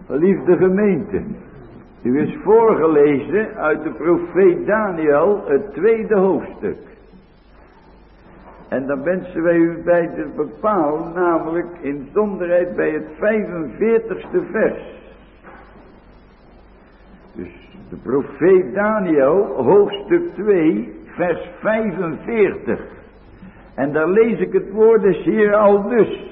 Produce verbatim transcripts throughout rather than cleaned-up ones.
Geliefde gemeente, u is voorgelezen uit de profeet Daniel, het tweede hoofdstuk. En dan wensen wij u bij te bepalen, namelijk in zonderheid bij het vijfenveertigste vers. Dus de profeet Daniel, hoofdstuk twee, vers vijfenveertig. En daar lees ik het woord des Heer al dus.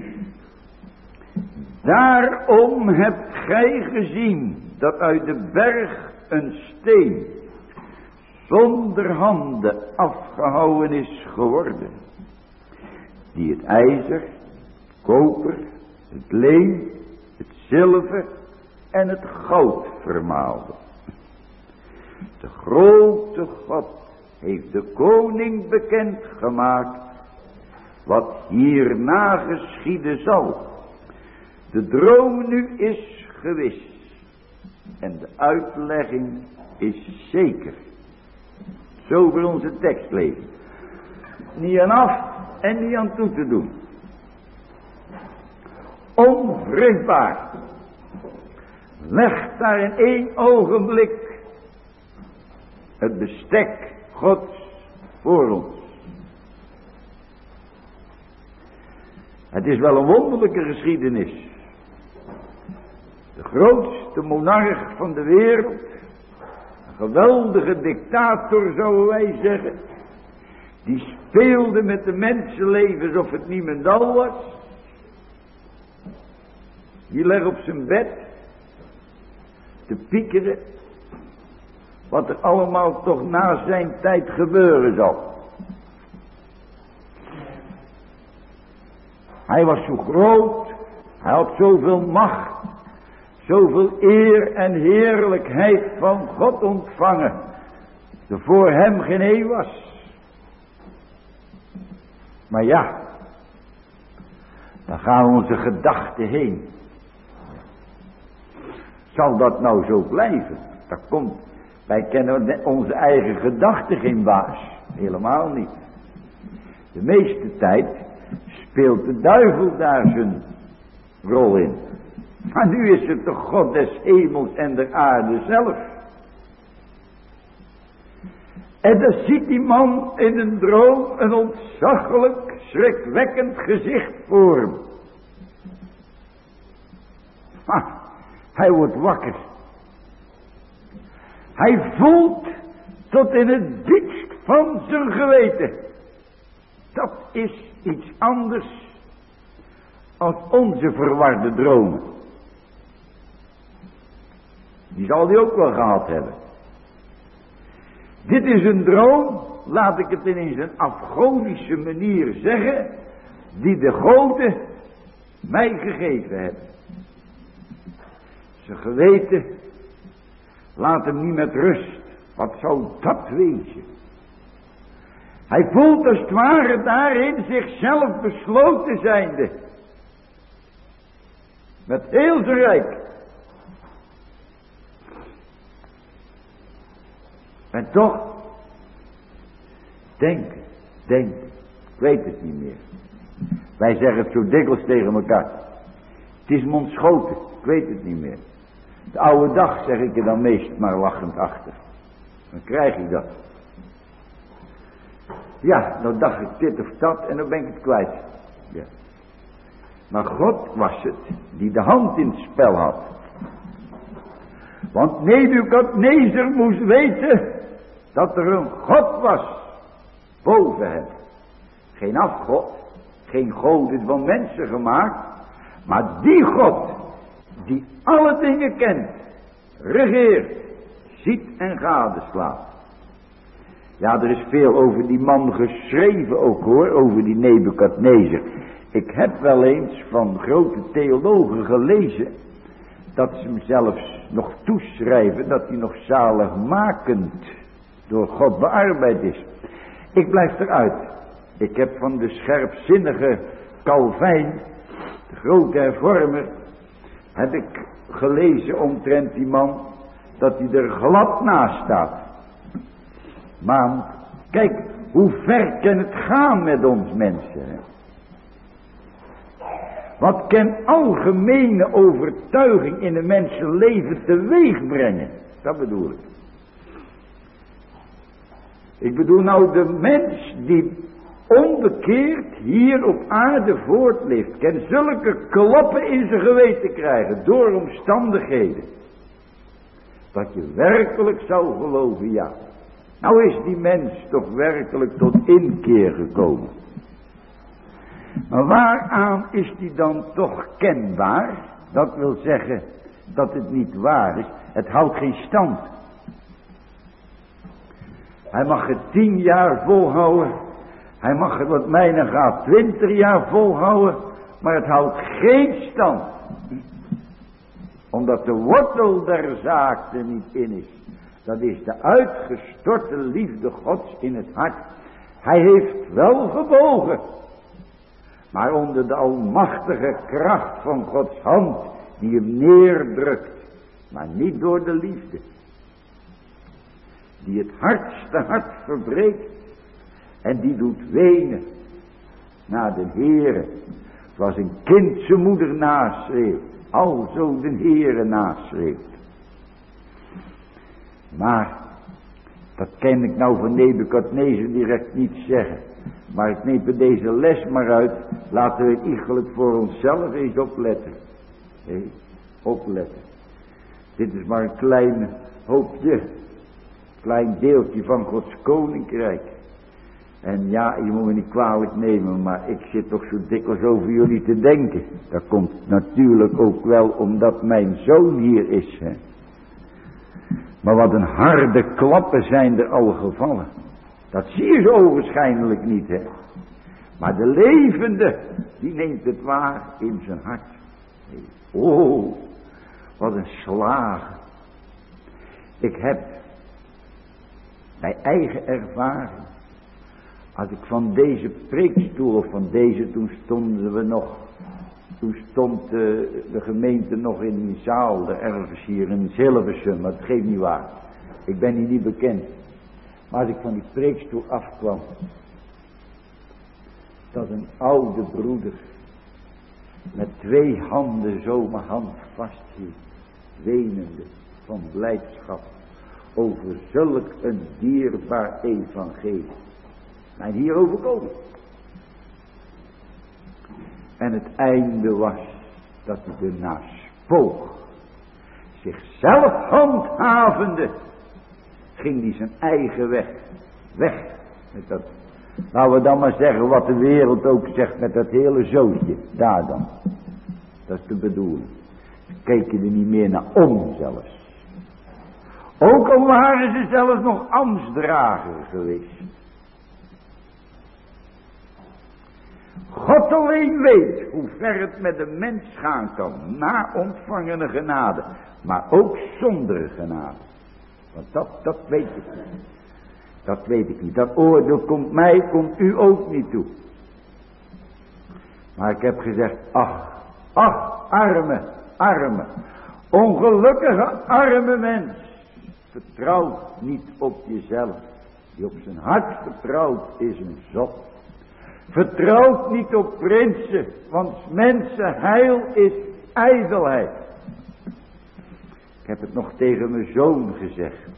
Daarom hebt gij gezien dat uit de berg een steen zonder handen afgehouwen is geworden, die het ijzer, koper, het leem, het zilver en het goud vermaalde. De grote God heeft de koning bekend gemaakt wat hierna geschieden zal. De droom nu is gewis en de uitlegging is zeker. Zo voor onze tekst lezen. Niet aan af en niet aan toe te doen. Onvruchtbaar. Leg daar in één ogenblik het bestek Gods voor ons. Het is wel een wonderlijke geschiedenis. De grootste monarch van de wereld, een geweldige dictator zouden wij zeggen, die speelde met de mensenlevens of het niemendal was. Die legt op zijn bed te piekeren wat er allemaal toch na zijn tijd gebeuren zal. Hij was zo groot, hij had zoveel macht, zoveel eer en heerlijkheid van God ontvangen, er voor hem geen ee was. Maar ja, dan gaan onze gedachten heen. Zal dat nou zo blijven? Dat komt, wij kennen onze eigen gedachten geen baas, helemaal niet. De meeste tijd speelt de duivel daar zijn rol in. Maar nu is het de God des hemels en der aarde zelf. En dan ziet die man in een droom een ontzaglijk, schrikwekkend gezicht voor hem. Ha, hij wordt wakker. Hij voelt tot in het diepst van zijn geweten. Dat is iets anders als onze verwarde dromen. Die zal hij ook wel gehad hebben. Dit is een droom, laat ik het in zijn afgodische manier zeggen, die de goden mij gegeven hebben. Zijn geweten laat hem niet met rust. Wat zou dat wezen? Hij voelt als het ware daarin zichzelf besloten zijnde. Met heel zijn rijk. En toch, denken, denken, ik weet het niet meer. Wij zeggen het zo dikwijls tegen elkaar. Het is me ontschoten, ik weet het niet meer. De oude dag zeg ik er dan meest maar lachend achter. Dan krijg ik dat. Ja, nou dacht ik dit of dat en dan ben ik het kwijt. Ja. Maar God was het die de hand in het spel had. Want Nebukadnezer moest weten dat er een God was boven hem. Geen afgod, geen goden van mensen gemaakt, maar die God die alle dingen kent, regeert, ziet en gadeslaat. Ja, er is veel over die man geschreven ook hoor, over die Nebukadnezer. Ik heb wel eens van grote theologen gelezen dat ze hem zelfs nog toeschrijven dat hij nog zaligmakend door God bearbeid is. Ik blijf eruit. Ik heb van de scherpzinnige Calvijn, de grote hervormer, heb ik gelezen omtrent die man dat hij er glad naast staat. Maar kijk, hoe ver kan het gaan met ons mensen? Hè? Wat kan algemene overtuiging in een mensenleven teweeg brengen? Dat bedoel ik. Ik bedoel nou de mens die onbekeerd hier op aarde voortleeft, kan zulke klappen in zijn geweten krijgen door omstandigheden. Dat je werkelijk zou geloven, ja. Nou is die mens toch werkelijk tot inkeer gekomen. Maar waaraan is die dan toch kenbaar? Dat wil zeggen dat het niet waar is. Het houdt geen stand. Hij mag het tien jaar volhouden. Hij mag het wat mijnen gaat twintig jaar volhouden. Maar het houdt geen stand. Omdat de wortel der zaak er niet in is. Dat is de uitgestorte liefde Gods in het hart. Hij heeft wel gebogen. Maar onder de almachtige kracht van Gods hand die hem neerdrukt. Maar niet door de liefde. Die het hardste hart verbreekt. En die doet wenen naar de Heere. Zoals een kind zijn moeder naschreeuwt. Alzo de Heere naschreeuwt. Maar, dat ken ik nou van Nebukadnezar direct niet zeggen. Maar ik neem er deze les maar uit. Laten we eigenlijk voor onszelf eens opletten. Hé, opletten. Dit is maar een klein hoopje. Klein deeltje van Gods koninkrijk. En ja, je moet me niet kwalijk nemen, maar ik zit toch zo dikwijls over jullie te denken. Dat komt natuurlijk ook wel omdat mijn zoon hier is. Hè. Maar wat een harde klappen zijn er al gevallen. Dat zie je zo ogenschijnlijk niet, hè. Maar de levende, die neemt het waar in zijn hart. Oh, wat een slagen. Ik heb bij eigen ervaring, als ik van deze preekstoel of van deze, toen stonden we nog, toen stond de, de gemeente nog in die zaal, er ergens hier in Hilversum, maar het geeft niet waar. Ik ben hier niet bekend. Maar als ik van die preekstoel afkwam, dat een oude broeder met twee handen zo mijn hand vasthield, wenende van blijdschap over zulk een dierbaar evangelie. Mij hier overkomen. En het einde was dat hij ernaar spoog. Zichzelf handhavende ging hij zijn eigen weg. Weg met dat. Laten we dan maar zeggen wat de wereld ook zegt met dat hele zootje. Daar dan. Dat is de bedoeling. Ze keken er niet meer naar om zelfs. Ook al waren ze zelfs nog ambtsdrager geweest. God alleen weet hoe ver het met de mens gaan kan. Na ontvangene genade. Maar ook zonder genade. Want dat, dat weet ik niet. Dat weet ik niet. Dat oordeel komt mij, komt u ook niet toe. Maar ik heb gezegd, ach, ach, arme, arme, ongelukkige arme mens. Vertrouw niet op jezelf. Die op zijn hart vertrouwt is een zot. Vertrouw niet op prinsen, want mensen heil is ijdelheid. Ik heb het nog tegen mijn zoon gezegd.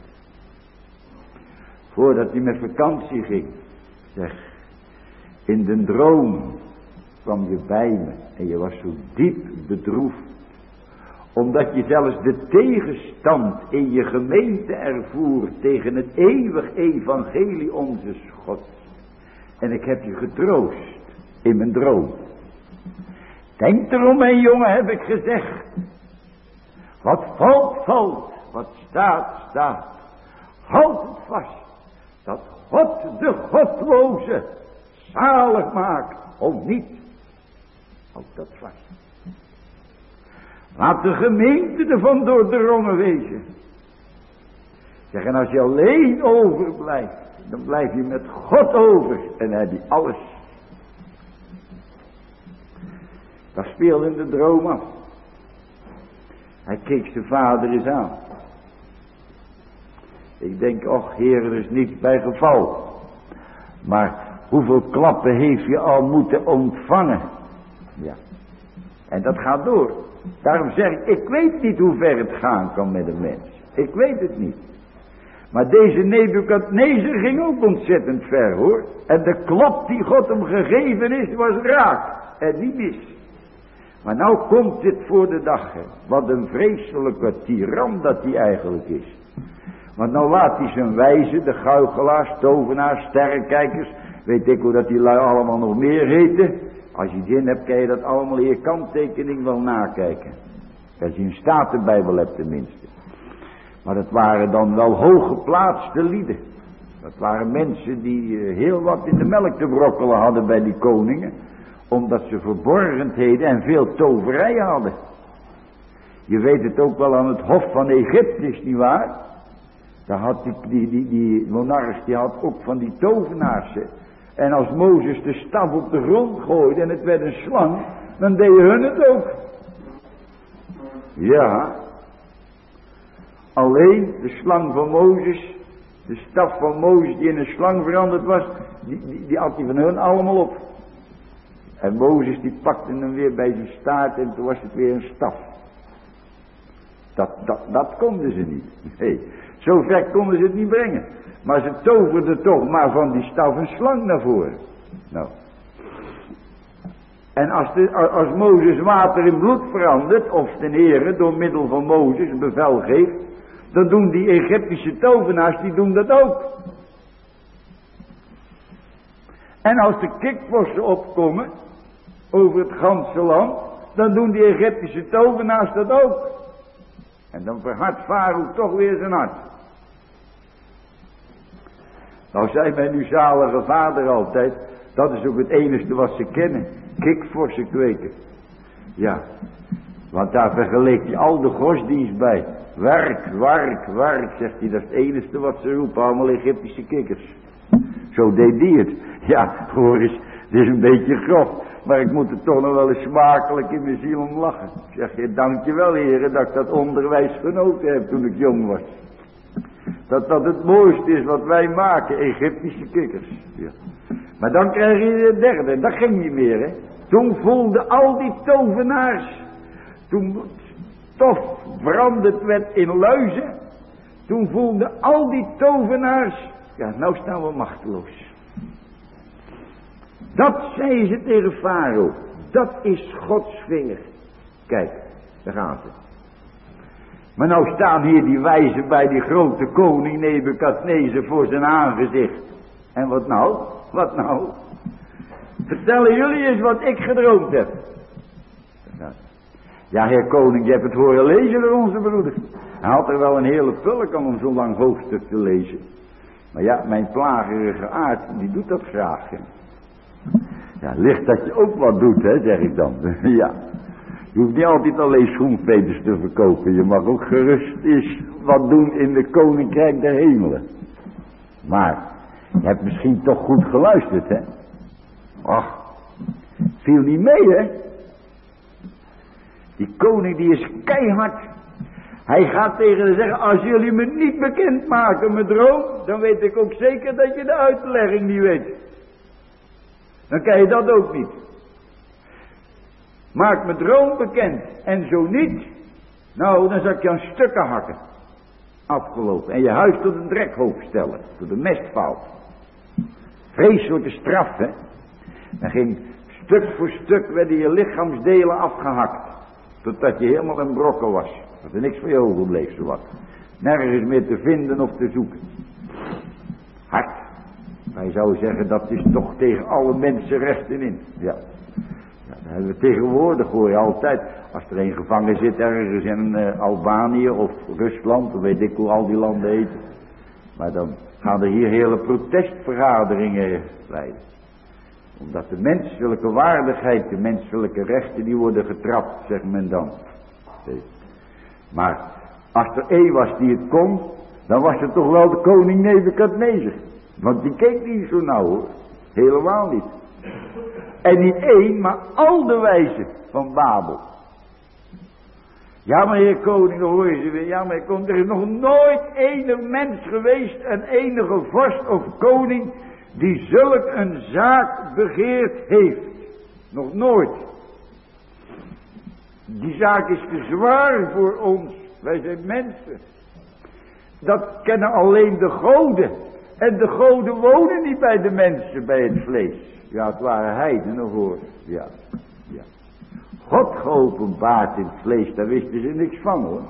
Voordat hij met vakantie ging. Zeg, in de droom kwam je bij me en je was zo diep bedroefd. Omdat je zelfs de tegenstand in je gemeente ervoer tegen het eeuwig evangelie onze God. En ik heb je getroost in mijn droom. Denk erom, mijn jongen, heb ik gezegd. Wat valt, valt. Wat staat, staat. Houd het vast. Dat God de godloze zalig maakt. Of niet. Houd dat vast. Laat de gemeente ervan doordrongen wezen. Zeg, en als je alleen overblijft, dan blijf je met God over. En dan heb je alles. Dat speelde in de droom af. Hij keek zijn vader eens aan. Ik denk, och Heer, er is niets bij geval. Maar hoeveel klappen heeft je al moeten ontvangen? Ja. En dat gaat door. Daarom zeg ik, ik weet niet hoe ver het gaan kan met een mens. Ik weet het niet. Maar deze Nebukadnezer ging ook ontzettend ver hoor. En de klap die God hem gegeven is, was raak. En niet mis. Maar nou komt dit voor de dag. Hè. Wat een vreselijke tiran dat hij eigenlijk is. Want nou laat hij zijn wijzen, de guichelaars, tovenaars, sterrenkijkers. Weet ik hoe dat die lui allemaal nog meer heten. Als je zin hebt, kan je dat allemaal in je kanttekening wel nakijken. Als je een Statenbijbel hebt tenminste. Maar dat waren dan wel hooggeplaatste lieden. Dat waren mensen die heel wat in de melk te brokkelen hadden bij die koningen. Omdat ze verborgenheden en veel toverij hadden. Je weet het ook wel aan het hof van Egypte, is niet waar? Daar had die, die, die, die monarch, die had ook van die tovenaars. Hè. En als Mozes de staf op de grond gooide en het werd een slang, dan deden hun het ook. Ja. Alleen de slang van Mozes, de staf van Mozes die in een slang veranderd was, die, die, die had hij van hun allemaal op. En Mozes die pakte hem weer bij zijn staart en toen was het weer een staf. Dat, dat, dat konden ze niet. Nee, zo ver konden ze het niet brengen. Maar ze toverden toch maar van die staf een slang naar voren. Nou. En als, de, als Mozes water in bloed verandert, of ten Heere door middel van Mozes een bevel geeft, dan doen die Egyptische tovenaars, die doen dat ook. En als de kikvorsen opkomen, over het ganse land, dan doen die Egyptische tovenaars dat ook. En dan verhardt Farao toch weer zijn hart. Nou zei mijn nu zalige vader altijd, dat is ook het enige wat ze kennen, kikvorsen kweken. Ja, want daar vergeleek hij al de godsdienst bij. Werk, werk, werk, zegt hij, dat is het enige wat ze roepen, allemaal Egyptische kikkers. Zo deed die het. Ja, hoor eens, dit is een beetje grof, maar ik moet er toch nog wel eens smakelijk in mijn ziel om lachen. Ik zeg je, dankjewel heren, dat ik dat onderwijs genoten heb toen ik jong was. Dat dat het mooiste is wat wij maken, Egyptische kikkers. Ja. Maar dan krijg je de derde, dat ging niet meer hè. Toen voelden al die tovenaars, toen stof veranderd werd in luizen, toen voelden al die tovenaars, ja nou staan we machteloos. Dat zei ze tegen Farao, dat is Gods vinger. Kijk, daar gaan ze. Maar nou staan hier die wijzen bij die grote koning Nebukadnezer voor zijn aangezicht. En wat nou? Wat nou? Vertellen jullie eens wat ik gedroomd heb. Ja, heer koning, je hebt het horen lezen door onze broeder. Hij had er wel een hele pulk aan om zo'n lang hoofdstuk te lezen. Maar ja, mijn plagerige aard, die doet dat graag. Hè. Ja, licht dat je ook wat doet, hè, zeg ik dan. Ja. Je hoeft niet altijd alleen schoenveters te verkopen. Je mag ook gerust eens wat doen in de koninkrijk der hemelen. Maar, je hebt misschien toch goed geluisterd, hè? Ach, viel niet mee, hè? Die koning die is keihard. Hij gaat tegen hen zeggen, als jullie me niet bekend maken, mijn droom, dan weet ik ook zeker dat je de uitlegging niet weet. Dan kan je dat ook niet. Maak mijn droom bekend. En zo niet, nou dan zal ik je aan stukken hakken. Afgelopen. En je huis tot een drekhoop stellen. Tot een mestvaal. Vreselijke straf, hè. Dan ging stuk voor stuk werden je lichaamsdelen afgehakt. Totdat je helemaal een brokken was. Dat er niks voor je overbleef, zowat. Nergens meer te vinden of te zoeken. Hard. Maar je zou zeggen, dat is toch tegen alle mensenrechten in. Ja. Ja, dat hebben we tegenwoordig, hoor je altijd. Als er een gevangen zit ergens in uh, Albanië of Rusland, dan weet ik hoe al die landen heten. Maar dan gaan er hier hele protestvergaderingen leiden. Omdat de menselijke waardigheid, de menselijke rechten, die worden getrapt, zegt men dan. Maar als er één was die het kon, dan was het toch wel de koning Nebukadnezer. Want die keek niet zo nauw, hoor. Helemaal niet. En niet één, maar al de wijzen van Babel. Ja, maar heer koning, dan hoor je ze weer. Ja, maar heer koning, er is nog nooit enig mens geweest en enige vorst of koning die zulk een zaak begeerd heeft. Nog nooit. Die zaak is te zwaar voor ons. Wij zijn mensen. Dat kennen alleen de goden. En de goden wonen niet bij de mensen, bij het vlees. Ja, het waren heidenen hoor. Ja, ja. God geopenbaard in het vlees, daar wisten ze niks van hoor.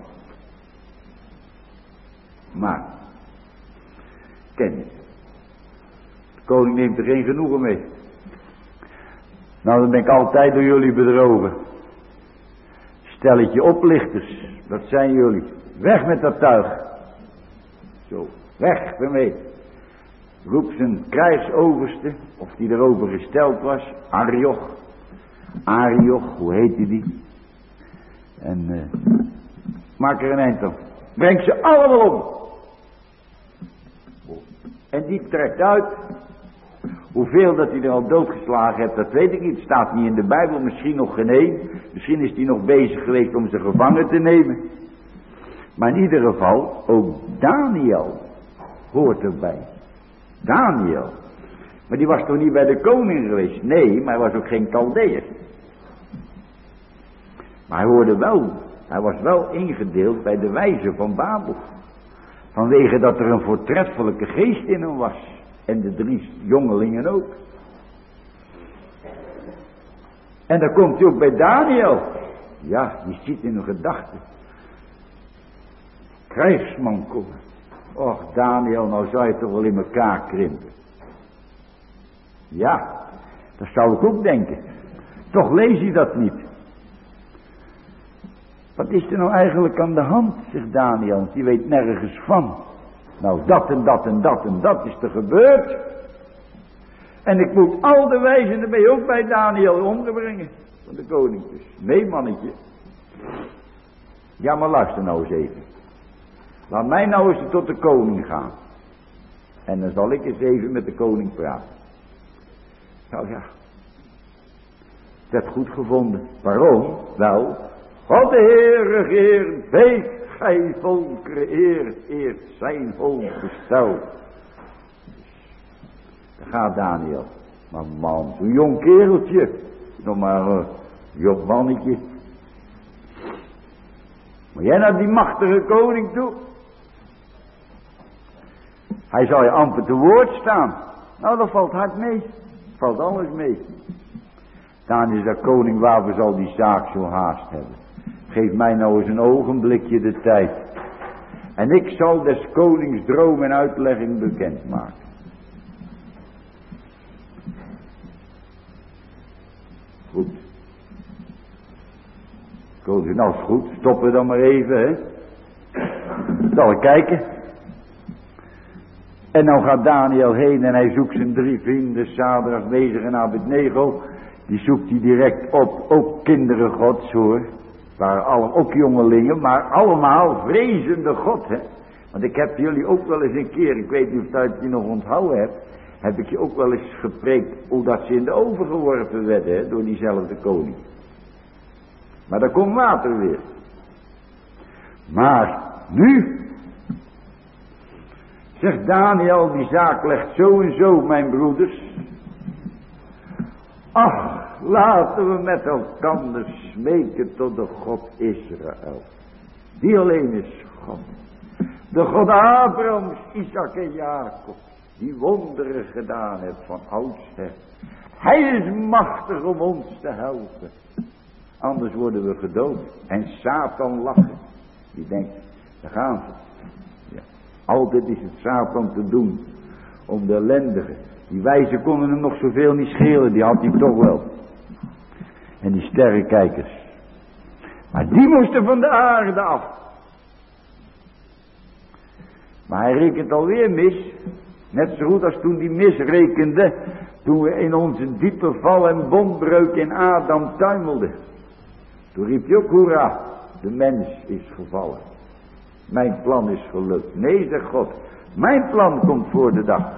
Maar, ken je. De koning neemt er geen genoegen mee. Nou, dan ben ik altijd door jullie bedrogen. Stelletje oplichters, dat zijn jullie. Weg met dat tuig. Zo, weg ermee. Roept zijn krijgsoverste, of die erover gesteld was, Arioch. Arioch, hoe heette die? En uh, maak er een eind op. Breng ze allemaal om. En die trekt uit. Hoeveel dat hij er al doodgeslagen heeft, dat weet ik niet. Het staat niet in de Bijbel, misschien nog geen één. Misschien is hij nog bezig geweest om ze gevangen te nemen. Maar in ieder geval, ook Daniel hoort erbij. Daniel. Maar die was toch niet bij de koning geweest? Nee, maar hij was ook geen Chaldeër. Maar hij hoorde wel, hij was wel ingedeeld bij de wijzen van Babel. Vanwege dat er een voortreffelijke geest in hem was. En de drie jongelingen ook. En dan komt hij ook bij Daniel. Ja, die ziet in een gedachte. Krijgsman komen. Och Daniel, nou zou je toch wel in elkaar krimpen. Ja, dat zou ik ook denken. Toch lees je dat niet. Wat is er nou eigenlijk aan de hand, zegt Daniel, want die weet nergens van. Nou, dat en dat en dat en dat is er gebeurd. En ik moet al de wijzen ermee ook bij Daniel onderbrengen. Van de koning dus. Nee, mannetje. Ja, maar luister nou eens even. Laat mij nou eens tot de koning gaan. En dan zal ik eens even met de koning praten. Nou ja. Dat goed gevonden. Waarom? Wel, God de Heer regeert, weet gij volkeren eer, eert zijn volk besteld. Daar gaat Daniel. Maar man, zo'n jong kereltje. Nog maar een jong mannetje. Maar jij naar die machtige koning toe. Hij zal je amper te woord staan. Nou, dat valt hard mee. Valt alles mee. Daniel zegt, koning, waarvoor zal die zaak zo haast hebben? Geef mij nou eens een ogenblikje de tijd. En ik zal des konings droom en uitlegging bekendmaken. Goed. Koning, nou is goed. Stoppen dan maar even, hè. Zal ik kijken. En nou gaat Daniel heen en hij zoekt zijn drie vrienden, Sadrach, Mesach en Abednego. Die zoekt hij direct op. Ook kinderen gods hoor. Waren allemaal ook jongelingen, maar allemaal vrezende God, hè. Want ik heb jullie ook wel eens een keer, ik weet niet of dat je nog onthouden hebt, heb ik je ook wel eens gepreekt hoe dat ze in de oven geworpen werden, hè, door diezelfde koning. Maar daar komt water weer. Maar nu, zegt Daniel, die zaak legt zo en zo, mijn broeders. Ach, laten we met elkaar smeken tot de God Israël. Die alleen is God. De God Abrahams, Isaac en Jacob. Die wonderen gedaan heeft van oudsher. Hij is machtig om ons te helpen. Anders worden we gedood. En Satan lachen. Die denkt, daar gaan ze. Ja. Altijd is het Satan te doen. Om de ellendigen. Die wijzen konden hem nog zoveel niet schelen. Die had hij toch wel. En die sterrenkijkers. Maar die moesten van de aarde af. Maar hij rekent alweer mis. Net zo goed als toen die misrekende. Toen we in onze diepe val en bondbreuk in Adam tuimelden. Toen riep je ook hoera. De mens is gevallen. Mijn plan is gelukt. Nee, zegt God. Mijn plan komt voor de dag.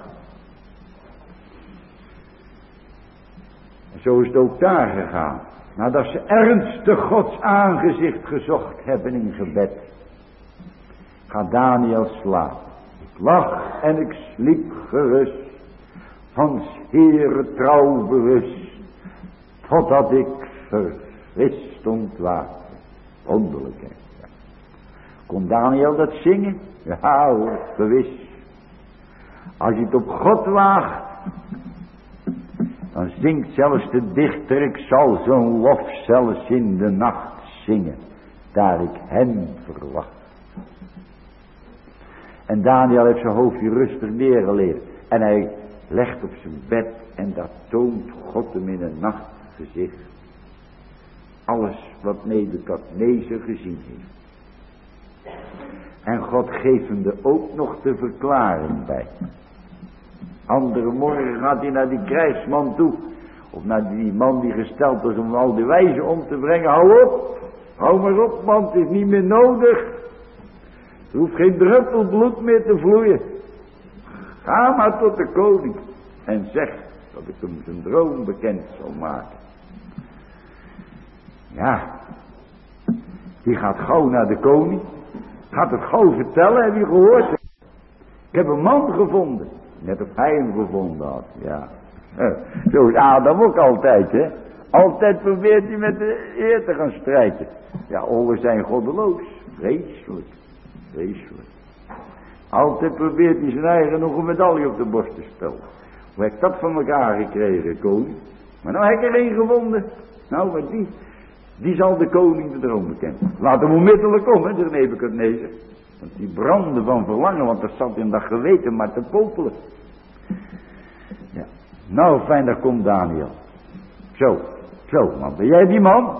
En zo is het ook daar gegaan. Nadat ze ernstig Gods aangezicht gezocht hebben in gebed. Gaat Daniel slapen. Ik lag en ik sliep gerust. Van 's Heere trouw bewust. Totdat ik verfrist ontwaakte. Wonderlijk, hè. Ja. Kon Daniel dat zingen? Ja hoor, gewis. Als je het op God waagt, dan zingt zelfs de dichter, ik zal zo'n lof zelfs in de nacht zingen, daar ik hem verwacht. En Daniel heeft zijn hoofdje rustig neergelegd. En hij legt op zijn bed en dat toont God hem in een nachtgezicht. Alles wat Nebukadnezar gezien heeft. En God geeft hem er ook nog de verklaring bij. Andere morgen gaat hij naar die krijgsman toe. Of naar die man die gesteld was om al die wijzen om te brengen. Hou op, hou maar op man, het is niet meer nodig. Er hoeft geen druppel bloed meer te vloeien. Ga maar tot de koning en zeg dat ik hem zijn droom bekend zal maken. Ja, die gaat gauw naar de koning. Gaat het gauw vertellen, heb je gehoord? Ik heb een man gevonden. Net of hij hem gevonden had, ja. Zo is Adam ook altijd, hè. Altijd probeert hij met de eer te gaan strijden. Ja, ogen zijn goddeloos. Vreselijk, vreselijk. Altijd probeert hij zijn eigen nog een medaille op de borst te spelen. Hoe heb ik dat van elkaar gekregen, koning? Maar nou heb ik er één gevonden. Nou, maar die, die zal de koning de droom bekennen. Laat hem onmiddellijk komen, zegt Nebukadnezar. Want die brandde van verlangen, want dat zat in dat geweten maar te popelen. Ja. Nou, fijn, daar komt Daniel. Zo, zo man, ben jij die man?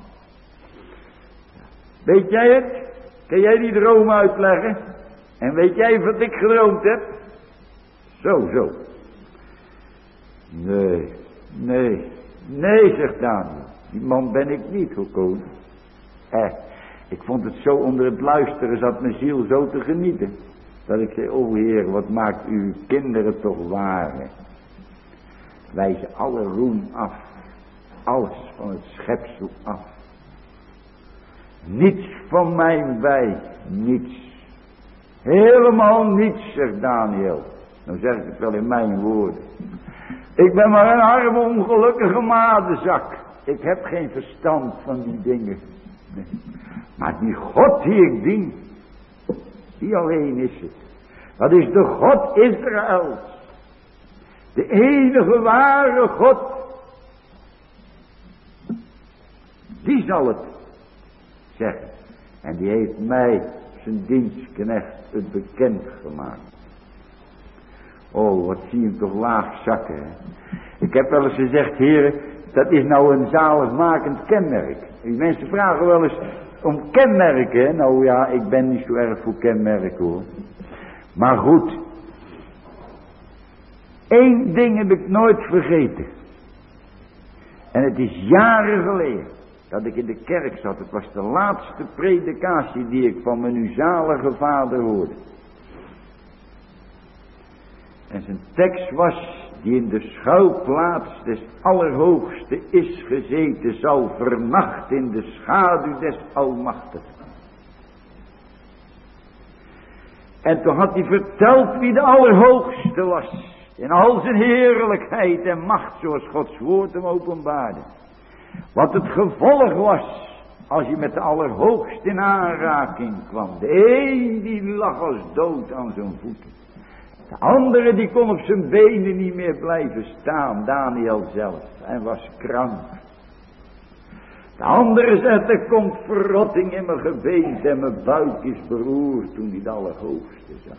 Weet jij het? Kan jij die droom uitleggen? En weet jij wat ik gedroomd heb? Zo, zo. Nee, nee, nee, zegt Daniel. Die man ben ik niet, hoor koning. Eh, ik vond het zo onder het luisteren, zat mijn ziel zo te genieten. Dat ik zei, o Heer, wat maakt uw kinderen toch waar. Wijzen alle roem af. Alles van het schepsel af. Niets van mijn bij, niets. Helemaal niets, zegt Daniel. Nou zeg ik het wel in mijn woorden. Ik ben maar een arme ongelukkige madenzak. Ik heb geen verstand van die dingen. Nee. Maar die God die ik dien, die alleen is het. Dat is de God Israëls. De enige ware God. Die zal het zeggen. En die heeft mij, zijn dienstknecht, het bekend gemaakt. Oh, wat zie je hem toch laag zakken. Hè? Ik heb wel eens gezegd, heren, dat is nou een zaligmakend kenmerk. Die mensen vragen wel eens om kenmerken. Nou ja, ik ben niet zo erg voor kenmerken hoor. Maar goed. Eén ding heb ik nooit vergeten. En het is jaren geleden dat ik in de kerk zat. Het was de laatste predikatie die ik van mijn nu zalige vader hoorde. En zijn tekst was, die in de schuilplaats des Allerhoogste is gezeten, zal vernachten in de schaduw des Almachtigen. En toen had hij verteld wie de Allerhoogste was. In al zijn heerlijkheid en macht, zoals Gods woord hem openbaarde. Wat het gevolg was, als je met de Allerhoogste in aanraking kwam. De een die lag als dood aan zijn voeten. De andere die kon op zijn benen niet meer blijven staan, Daniel zelf, en was krank. De andere zegt, er komt verrotting in mijn gebeente en mijn buik is beroerd toen hij de Allerhoogste zag.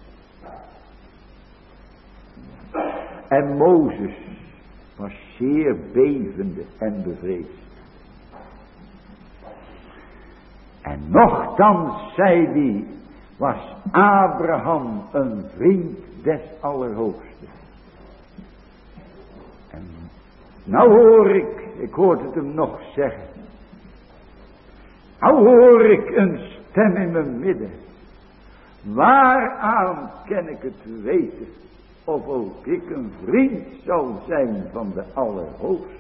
En Mozes was zeer bevende en bevreesd. En nochtans, zei hij, was Abraham een vriend des Allerhoogsten. En nou hoor ik, ik hoorde het hem nog zeggen. Nou hoor ik een stem in mijn midden. Waaraan kan ik het weten of ook ik een vriend zal zijn van de Allerhoogste?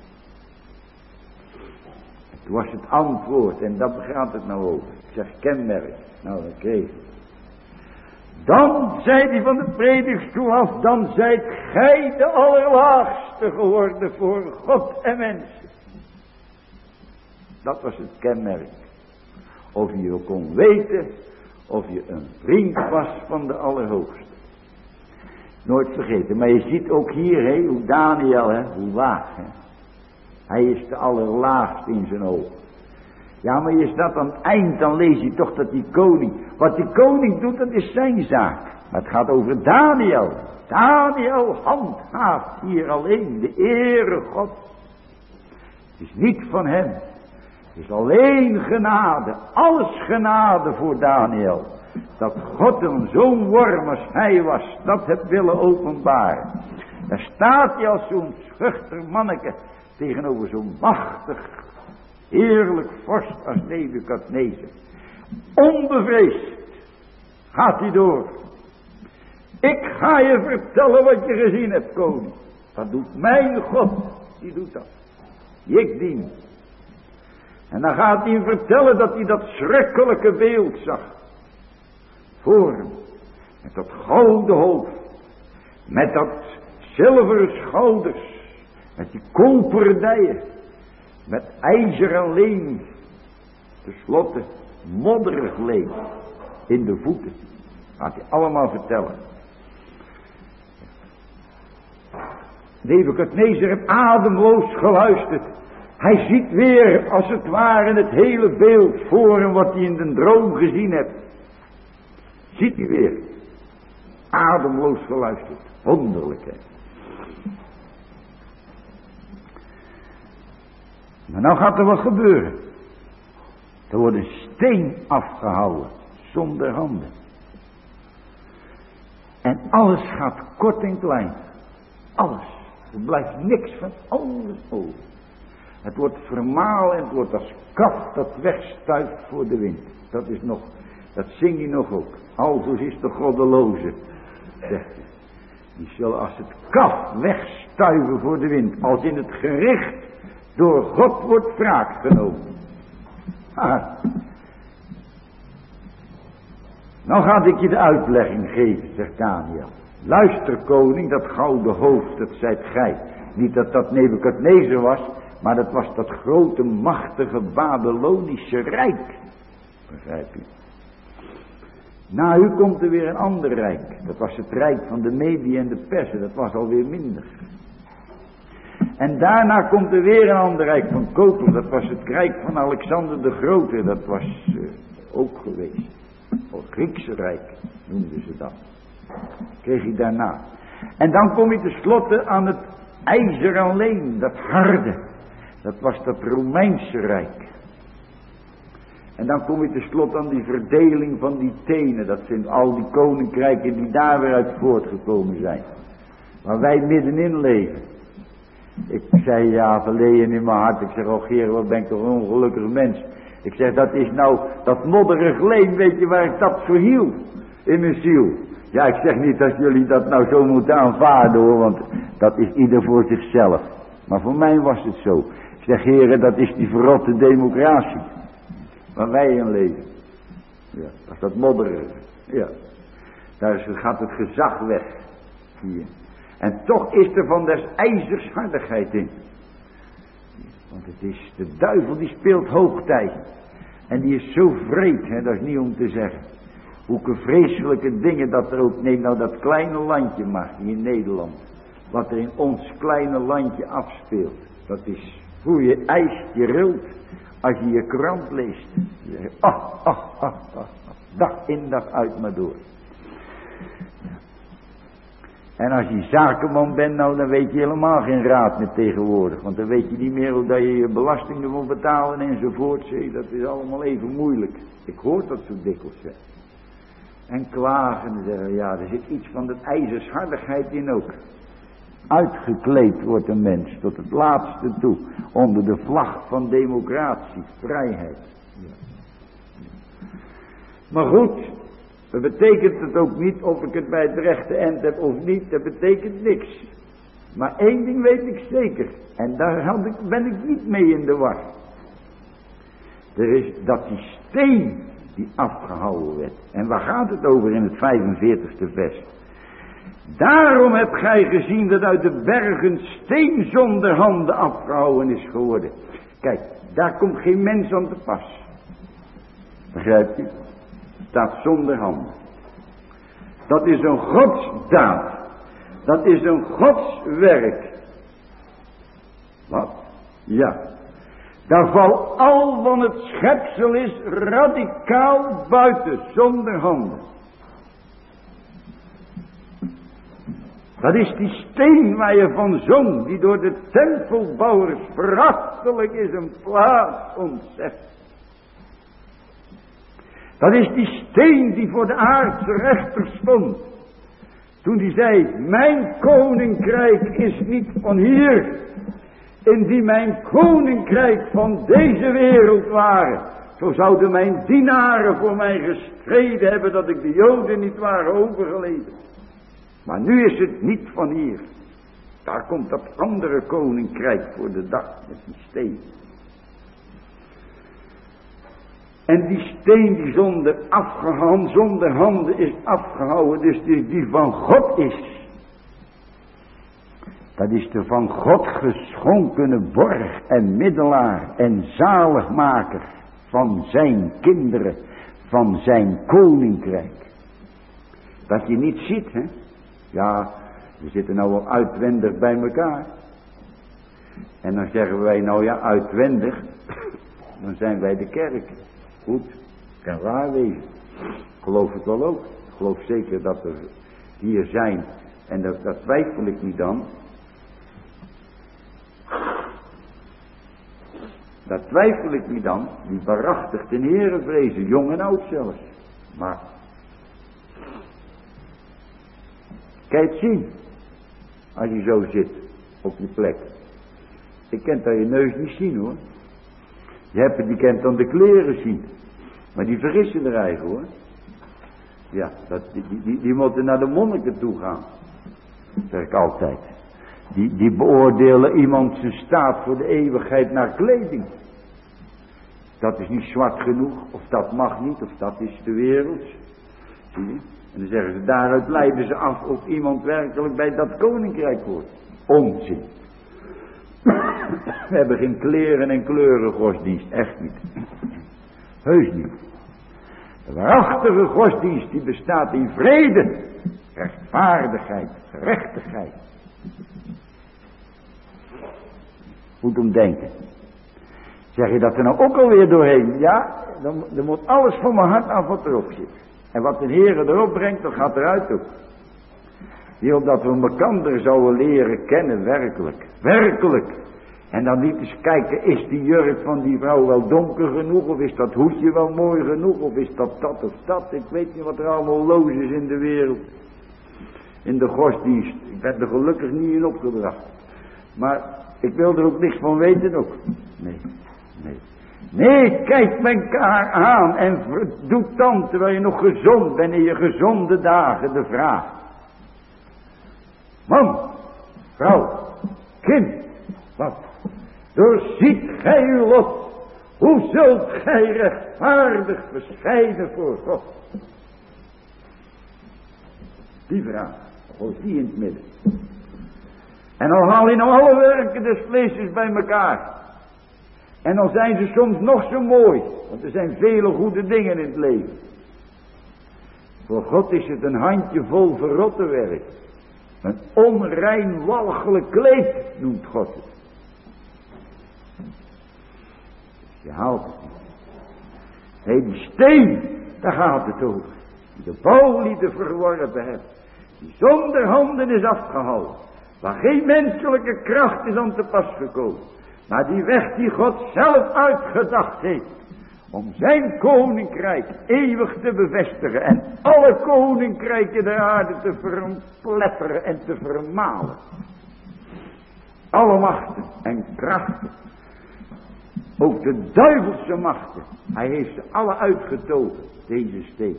Het was het antwoord en daar gaat het nou over. Ik zeg kenmerk. Nou, dat kreeg ik. Dan zei hij van de predikstoel af, dan zijt gij de Allerlaagste geworden voor God en mensen. Dat was het kenmerk. Of je kon weten of je een vriend was van de Allerhoogste. Nooit vergeten. Maar je ziet ook hier, hè, hoe Daniel, hè, hoe laag. Hè. Hij is de allerlaagste in zijn ogen. Ja, maar je staat aan het eind, dan lees je toch dat die koning, wat die koning doet, dat is zijn zaak. Maar het gaat over Daniel. Daniel handhaaft hier alleen de Heere God. Het is niet van hem. Het is alleen genade, alles genade voor Daniel. Dat God hem zo'n worm als hij was, dat heeft willen openbaren. Daar staat hij als zo'n schuchter manneke tegenover zo'n machtig, heerlijk vorst als Nebukadnezar. Onbevreesd gaat hij door. Ik ga je vertellen wat je gezien hebt, koning. Dat doet mijn God, die doet dat. Die ik dien. En dan gaat hij hem vertellen dat hij dat schrikkelijke beeld zag. Voor hem. Met dat gouden hoofd. Met dat zilveren schouders. Met die koperen dijen. Met ijzer en leem. Ten slotte modderig leem. In de voeten. Gaat hij allemaal vertellen. Nebukadnezar heeft ademloos geluisterd. Hij ziet weer als het ware het hele beeld voor hem wat hij in de droom gezien heeft. Ziet hij weer. Ademloos geluisterd. Wonderlijk, hè. Maar nou gaat er wat gebeuren. Er wordt een steen afgehouden. Zonder handen. En alles gaat kort en klein. Alles. Er blijft niks van alles over. Het wordt vermalen en het wordt als kaf dat wegstuift voor de wind. Dat is nog, dat zing je nog ook. Alzoals is de goddeloze, zegt hij. Die zullen als het kaf wegstuiven voor de wind. Als in het gericht door God wordt wraak genomen. Ah. Nou ga ik je de uitlegging geven, zegt Daniel. Luister, koning, dat gouden hoofd, dat zijt gij. Niet dat dat Nebukadnezar was, maar dat was dat grote, machtige Babylonische rijk. Begrijp je? Na u komt er weer een ander rijk. Dat was het rijk van de Medië en de Persen. Dat was alweer minder. En daarna komt er weer een ander rijk van koper. Dat was het rijk van Alexander de Grote. Dat was uh, ook geweest. Het Griekse rijk noemden ze dat. Kreeg hij daarna. En dan kom je tenslotte aan het ijzer en leem. Dat harde. Dat was dat Romeinse rijk. En dan kom je tenslotte aan die verdeling van die tenen. Dat zijn al die koninkrijken die daar weer uit voortgekomen zijn. Waar wij middenin leven. Ik zei ja verleden in mijn hart. Ik zeg, oh Geer, wat ben ik toch een ongelukkig mens. Ik zeg, dat is nou dat modderig leem. Weet je waar ik dat voor hield? In mijn ziel. Ja, ik zeg niet dat jullie dat nou zo moeten aanvaarden hoor. Want dat is ieder voor zichzelf. Maar voor mij was het zo. Ik zeg, heren, dat is die verrotte democratie. Waar wij in leven. Ja, dat is dat modderige. Ja. Daar is, gaat het gezag weg. Hier. En toch is er van des ijzers hardigheid in. Want het is, de duivel die speelt hoogtij. En die is zo wreed, hè, dat is niet om te zeggen. Hoeveel vreselijke dingen dat er ook, neem nou dat kleine landje maar, hier in Nederland. Wat er in ons kleine landje afspeelt. Dat is, hoe je eist, je rilt, als je je krant leest. Je zegt, ach, ach, ach, ach, dag in dag uit maar door. En als je zakenman bent, nou dan weet je helemaal geen raad meer tegenwoordig. Want dan weet je niet meer hoe dat je je belastingen moet betalen enzovoort. Dat is allemaal even moeilijk. Ik hoor dat zo dikwijls zeggen. En klagen en zeggen, ja, er zit iets van de ijzershardigheid in ook. Uitgekleed wordt een mens tot het laatste toe. Onder de vlag van democratie, vrijheid. Ja. Maar goed, dat betekent het ook niet of ik het bij het rechte eind heb of niet. Dat betekent niks. Maar één ding weet ik zeker. En daar had ik, ben ik niet mee in de war. Er is dat die steen die afgehouden werd. En waar gaat het over in het vijfenveertigste vers? Daarom hebt gij gezien dat uit de bergen steen zonder handen afgehouden is geworden. Kijk, daar komt geen mens aan te pas. Begrijpt u? Staat zonder handen. Dat is een godsdaad. Dat is een godswerk. Wat? Ja. Daar valt al van het schepsel is radicaal buiten, zonder handen. Dat is die steen waar je van zong, die door de tempelbouwers prachtelijk is een plaats ontzet. Dat is die steen die voor de aardse rechter stond. Toen die zei, mijn koninkrijk is niet van hier. Indien mijn koninkrijk van deze wereld waren, zo zouden mijn dienaren voor mij gestreden hebben dat ik de Joden niet waren overgeleverd. Maar nu is het niet van hier. Daar komt dat andere koninkrijk voor de dag met die steen. En die steen die zonder, afgehand, zonder handen is afgehouden, dus die, die van God is. Dat is de van God geschonkene borg en middelaar en zaligmaker van zijn kinderen, van zijn koninkrijk. Dat je niet ziet, hè. Ja, we zitten nou wel uitwendig bij elkaar. En dan zeggen wij nou ja, uitwendig, dan zijn wij de kerk. Goed, kan waar wezen. Ik geloof het wel ook. Ik geloof zeker dat er hier zijn, en dat, dat twijfel ik niet dan. Dat twijfel ik niet dan, die waarachtig ten Heere vrezen, jong en oud zelfs. Maar, kan je het zien, als je zo zit, op je plek. Je kent daar je neus niet zien hoor. Je hebt het, die kent dan de kleren zien. Maar die vergissen er eigen hoor. Ja, dat, die, die, die moeten naar de monniken toe gaan. Zeg ik altijd. Die, die beoordelen iemand zijn staat voor de eeuwigheid naar kleding. Dat is niet zwart genoeg, of dat mag niet, of dat is de wereld. Zie je? En dan zeggen ze, daaruit leiden ze af of iemand werkelijk bij dat koninkrijk hoort. Onzin. We hebben geen kleren en kleuren godsdienst, echt niet. Heus niet. De waarachtige godsdienst die bestaat in vrede, rechtvaardigheid, gerechtigheid. Goed om denken. Zeg je dat er nou ook alweer doorheen? Ja, dan, dan moet alles van mijn hart af wat erop zit. En wat de Heere erop brengt, dat gaat eruit ook. Wil dat we elkaar zouden leren kennen, werkelijk. Werkelijk. En dan niet eens kijken, is die jurk van die vrouw wel donker genoeg? Of is dat hoedje wel mooi genoeg? Of is dat dat of dat? Ik weet niet wat er allemaal loos is in de wereld. In de godsdienst. Ik ben er gelukkig niet in opgebracht. Maar ik wil er ook niks van weten ook. Nee, nee. Nee, kijk elkaar aan en doe dan, terwijl je nog gezond bent in je gezonde dagen, de vraag. Man, vrouw, kind, wat? Doorziet gij uw lot, hoe zult gij rechtvaardig verschijnen voor God? Die vraag, gooi die in het midden. En dan haal je nou alle werken des vleesjes bij elkaar. En dan zijn ze soms nog zo mooi, want er zijn vele goede dingen in het leven. Voor God is het een handjevol verrotte werk. Een onrein walgelijk kleed noemt God het. Je haalt het niet. Nee, die steen, daar gaat het over. Die de bouwlieden verworpen hebben. Die zonder handen is afgehouden. Waar geen menselijke kracht is aan te pas gekomen. Maar die weg die God zelf uitgedacht heeft. Om zijn koninkrijk eeuwig te bevestigen. En alle koninkrijken der aarde te verpletteren en te vermalen. Alle machten en krachten. Ook de duivelse machten. Hij heeft ze alle uitgetogen. Deze steen.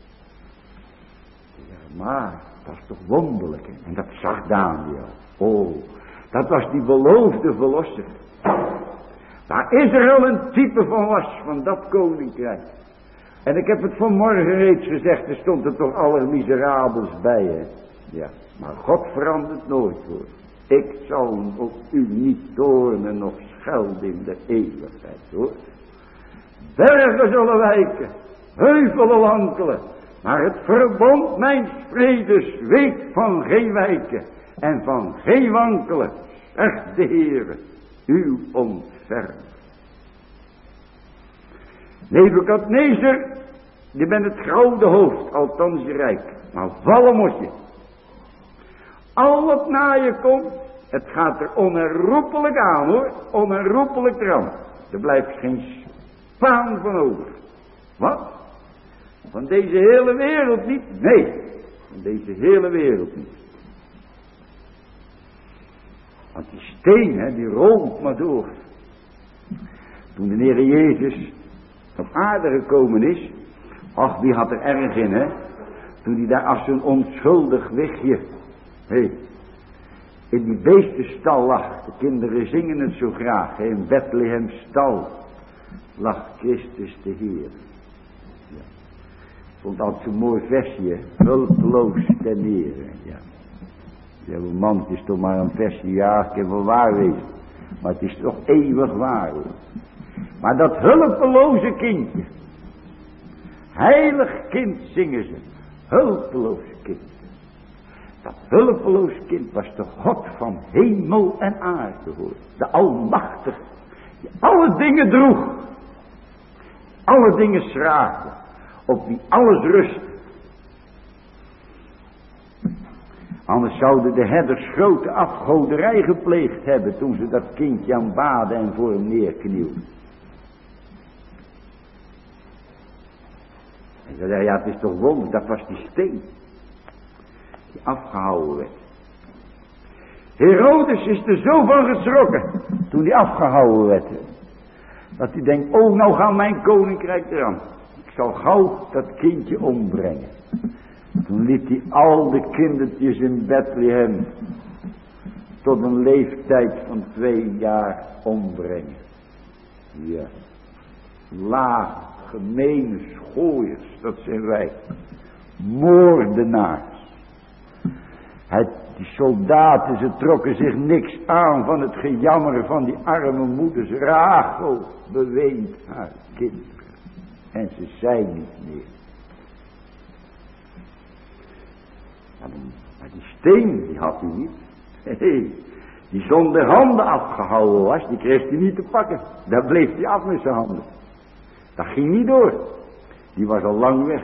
Maar dat is toch wonderlijk. Hè? En dat zag Daniel. Oh, dat was die beloofde verlosser. Waar Israël een type van was, van dat koninkrijk. En ik heb het vanmorgen reeds gezegd, er stond er toch allermiserabels bij, hè. Ja, maar God verandert nooit, hoor. Ik zal op u niet toornen of schelden in de eeuwigheid, hoor. Bergen zullen wijken, heuvelen wankelen, maar het verbond mijn vredes weet van geen wijken en van geen wankelen, zegt de Heere, uw ontfermer. Nebukadnezer, je bent het gouden hoofd, althans je rijk, maar vallen moet je. Al wat na je komt, het gaat er onherroepelijk aan hoor, onherroepelijk eraan. Er blijft geen spaan van over. Wat? Van deze hele wereld niet? Nee, van deze hele wereld niet. Want die steen, hè, die rolt maar door. Toen de Heer Jezus op aarde gekomen is, ach, wie had er erg in, hè? Toen hij daar als een onschuldig wichtje, hé, in die beestenstal lag. De kinderen zingen het zo graag, hè? In Bethlehem stal lag Christus de Heer. Ja. Vond altijd zo'n mooi versje, hulpeloos ten Heere. Ja. Ja, man, het is toch maar een versje, ja, ik kan wel waar wezen. Maar het is toch eeuwig waar, hoor. Maar dat hulpeloze kindje, heilig kind zingen ze, hulpeloos kind. Dat hulpeloos kind was de God van hemel en aarde, hoor. De Almachtige, die alle dingen droeg, alle dingen schraagde, op wie alles rust. Anders zouden de herders grote afgoderij gepleegd hebben toen ze dat kindje aanbaden en voor hem neerknielden. En ze zeiden, ja, het is toch wonder, dat was die steen die afgehouden werd. Herodes is er zo van geschrokken toen die afgehouden werd, dat hij denkt, oh, nou gaat mijn koninkrijk eraan. Ik zal gauw dat kindje ombrengen. Toen liet hij al de kindertjes in Bethlehem tot een leeftijd van twee jaar ombrengen. Ja, laag, gemene schooiers, dat zijn wij. Moordenaars. Het, die soldaten, ze trokken zich niks aan van het gejammer van die arme moeders. Rachel beweent haar kinderen. En ze zei niet meer. Maar die steen, die had hij niet. Hey, die zonder handen afgehouden was, die kreeg hij niet te pakken. Daar bleef hij af met zijn handen. Dat ging niet door. Die was al lang weg.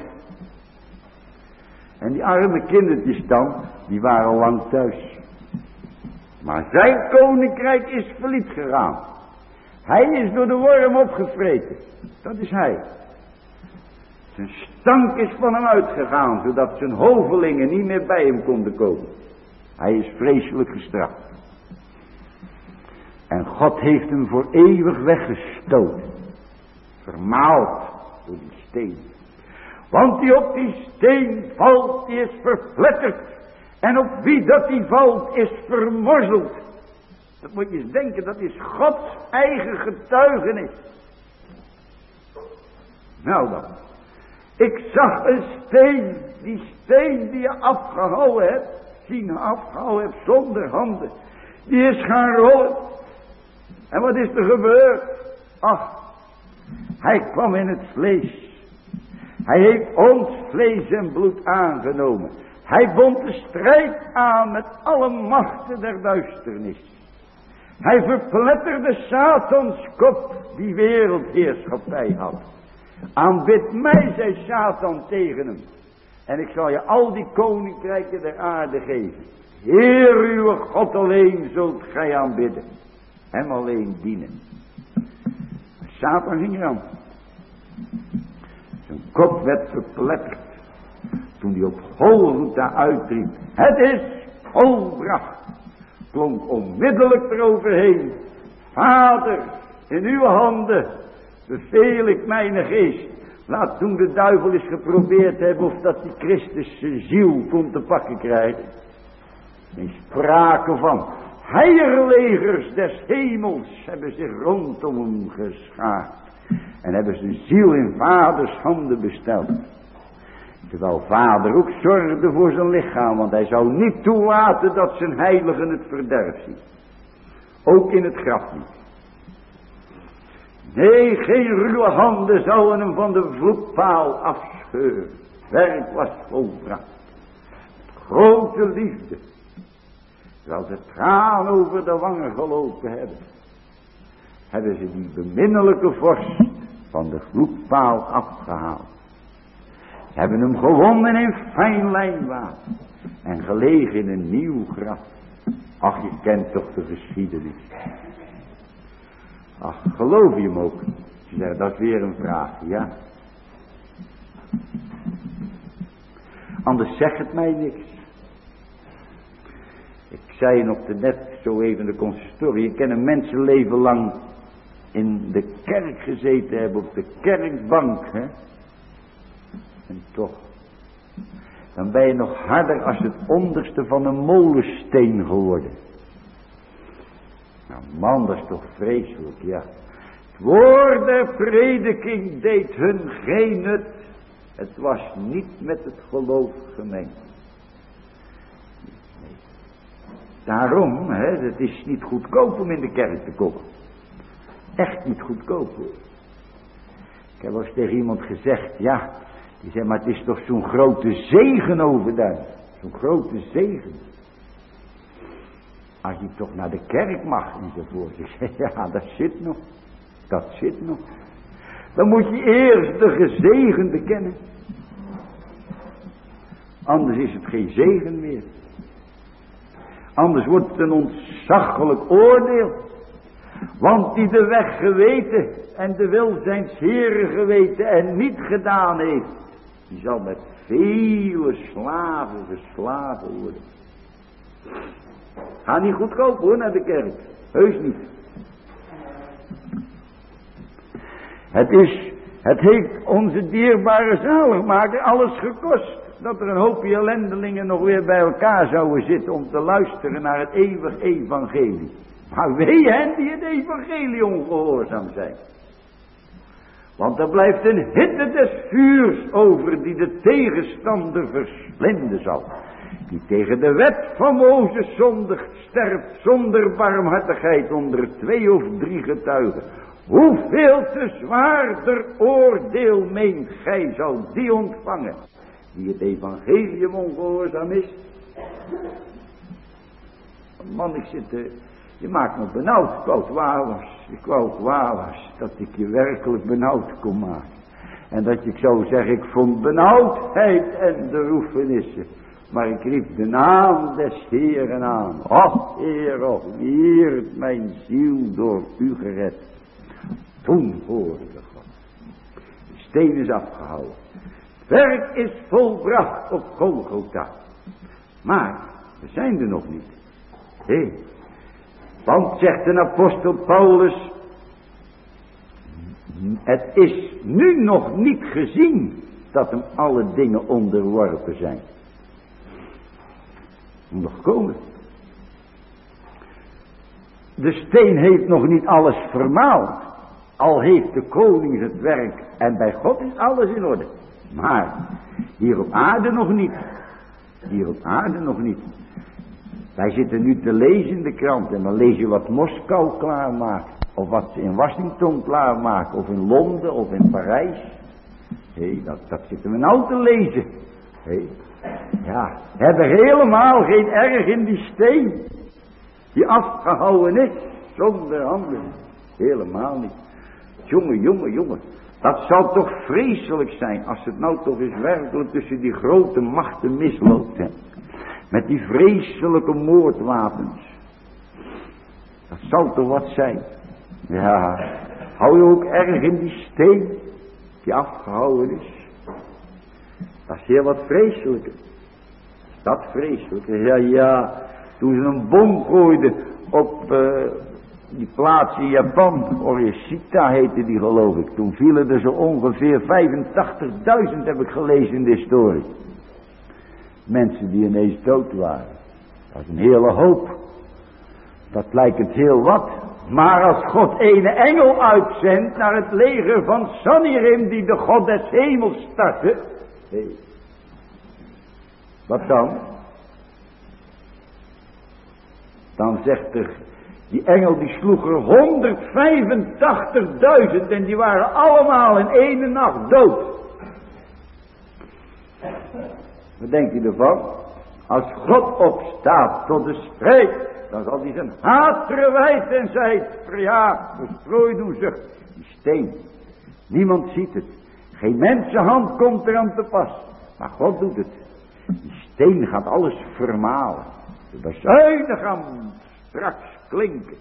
En die arme kindertjes dan, die waren al lang thuis. Maar zijn koninkrijk is verliet gegaan. Hij is door de worm opgevreten. Dat is hij. Zijn stank is van hem uitgegaan, zodat zijn hovelingen niet meer bij hem konden komen. Hij is vreselijk gestraft. En God heeft hem voor eeuwig weggestoten. Vermaald door die steen. Want die op die steen valt, die is verpletterd. En op wie dat die valt, is vermorzeld. Dat moet je eens denken, dat is Gods eigen getuigenis. Nou dan. Ik zag een steen, die steen die je afgehouden hebt, zien afgehouden hebt zonder handen, die is gaan rollen. En wat is er gebeurd? Ach, hij kwam in het vlees. Hij heeft ons vlees en bloed aangenomen. Hij bond de strijd aan met alle machten der duisternis. Hij verpletterde Satans kop die wereldheerschappij had. Aanbid mij, zei Satan tegen hem. En ik zal je al die koninkrijken der aarde geven. Heer uw God alleen zult gij aanbidden. Hem alleen dienen. Satan ging eraan. Zijn kop werd verpletterd. Toen hij op Golgotha uitriep. Het is volbracht. Klonk onmiddellijk eroverheen. Vader, in uw handen beveel ik mijn geest. Laat toen de duivel eens geprobeerd hebben of dat die Christus zijn ziel kon te pakken krijgen. Geen sprake van. Heierlegers des hemels hebben zich rondom hem geschaard. En hebben zijn ziel in vaders handen besteld. Terwijl vader ook zorgde voor zijn lichaam. Want hij zou niet toelaten dat zijn heiligen het verderf zien. Ook in het graf niet. Nee, geen ruwe handen zouden hem van de vloekpaal afscheuren. Werk was volbracht. Grote liefde. Terwijl ze tranen over de wangen gelopen hebben, hebben ze die beminnelijke vorst van de vloekpaal afgehaald. Ze hebben hem gewonnen in fijn lijnwater en gelegen in een nieuw graf. Ach, je kent toch de geschiedenis. Ach, geloof je hem ook? Ze zeggen, dat is weer een vraag, ja. Anders zegt het mij niks. Ik zei nog te net zo even de consistorie. Je kan een mensenleven lang in de kerk gezeten hebben, op de kerkbank, hè. En toch, dan ben je nog harder als het onderste van een molensteen geworden. Nou man, dat is toch vreselijk, ja. Het woord der prediking deed hun geen nut. Het was niet met het geloof gemengd. Daarom, hè, het is niet goedkoop om in de kerk te komen. Echt niet goedkoop, hoor. Ik heb wel eens tegen iemand gezegd, ja, die zei, maar het is toch zo'n grote zegen over daar. Zo'n grote zegen. Als je toch naar de kerk mag enzovoort. Ik zei, ja, dat zit nog. Dat zit nog. Dan moet je eerst de gezegende kennen. Anders is het geen zegen meer. Anders wordt het een ontzaglijk oordeel. Want die de weg geweten en de wil zijns Heeren geweten en niet gedaan heeft, die zal met vele slaven verslagen worden. Ga niet goedkoop hoor naar de kerk. Heus niet. Het is, het heeft onze dierbare zaligmaker alles gekost. Dat er een hoopje ellendelingen nog weer bij elkaar zouden zitten om te luisteren naar het eeuwig evangelie. Maar wee hen die het evangelie ongehoorzaam zijn. Want er blijft een hitte des vuurs over die de tegenstander verslinden zal. Die tegen de wet van Mozes zondigt, sterft zonder barmhartigheid onder twee of drie getuigen. Hoeveel te zwaarder oordeel meent gij zal die ontvangen, die het evangelium ongehoorzaam is? Man, ik zit, uh, je maakt me benauwd. Ik wou het waar was. Ik wou het waar was. Dat ik je werkelijk benauwd kon maken. En dat ik zou zeggen, ik vond benauwdheid en de roefenissen. Maar ik riep de naam des Heeren aan. Och Heer, och wierd mijn ziel door u gered. Toen hoorde God. De steen is afgehouden. Het werk is volbracht op Golgotha. Maar we zijn er nog niet. Hé. Want zegt de apostel Paulus, het is nu nog niet gezien dat hem alle dingen onderworpen zijn. Moet nog komen. De steen heeft nog niet alles vermaald. Al heeft de koning het werk en bij God is alles in orde. Maar hier op aarde nog niet. Hier op aarde nog niet. Wij zitten nu te lezen in de krant en dan lees je wat Moskou klaarmaakt. Of wat ze in Washington klaarmaken. Of in Londen of in Parijs. Hé, hey, dat, dat zitten we nou te lezen. Hé, hey. Ja, we hebben helemaal geen erg in die steen. Die afgehouden is zonder handen. Helemaal niet. Jongen, jongen, jongen. Dat zou toch vreselijk zijn als het nou toch eens werkelijk tussen die grote machten misloopt. Hè? Met die vreselijke moordwapens. Dat zal toch wat zijn. Ja, hou je ook erg in die steen die afgehouden is. Dat is heel wat vreselijker. Dat vreselijker. Ja, ja. Toen ze een bom gooiden op uh, die plaats in Japan. Orishita heette die geloof ik. Toen vielen er zo ongeveer vijfentachtigduizend heb ik gelezen in de historie. Mensen die ineens dood waren. Dat is een hele hoop. Dat lijkt heel wat. Maar als God een engel uitzendt naar het leger van Sanherib die de God des hemels startte. Hey. Wat dan? Dan zegt er, Die engel die sloeg er honderdvijfentachtigduizend en die waren allemaal in één nacht dood. Wat denkt u ervan? Als God opstaat tot de strijd, dan zal hij zijn haatrewijt en zij verjaagd, verstrooid doen zich. Die steen, niemand ziet het. Geen mensenhand komt er aan te pas. Maar God doet het. Die steen gaat alles vermalen. De bazuinen gaan straks klinken.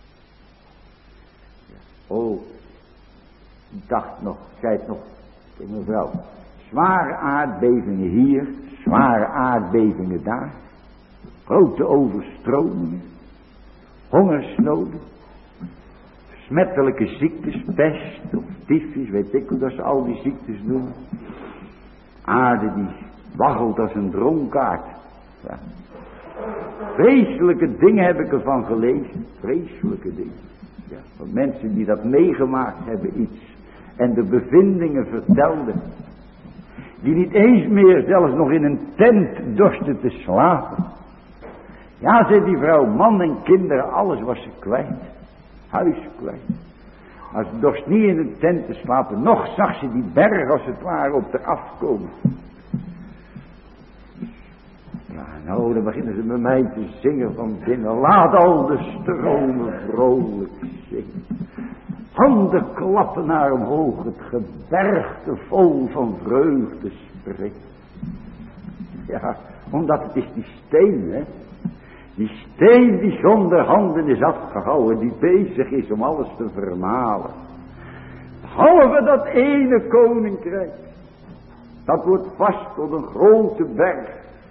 Oh, ik dacht nog, zei het nog tegen mevrouw. Zware aardbevingen hier, zware aardbevingen daar. Grote overstromingen. Hongersnoden. Smettelijke ziektes, pest of tyfus, weet ik hoe dat ze al die ziektes doen. Aarde die waggelt als een dronkaard. Ja. Vreselijke dingen heb ik ervan gelezen. Vreselijke dingen. Ja, van mensen die dat meegemaakt hebben iets. En de bevindingen vertelden. Die niet eens meer zelfs nog in een tent dorsten te slapen. Ja, zei die vrouw, man en kinderen, alles was ze kwijt. Huis kwijt. Maar ze dorst niet in een tent te slapen. Nog zag ze die berg als het ware op haar afkomen. Ja, nou, dan beginnen ze met mij te zingen van binnen. Laat al de stromen vrolijk zingen. Handen klappen naar omhoog. Het gebergte vol van vreugde spreekt. Ja, omdat het is die steen, hè. Die steen die zonder handen is afgehouden, die bezig is om alles te vermalen. Behalve dat ene koninkrijk. Dat wordt vast tot een grote berg.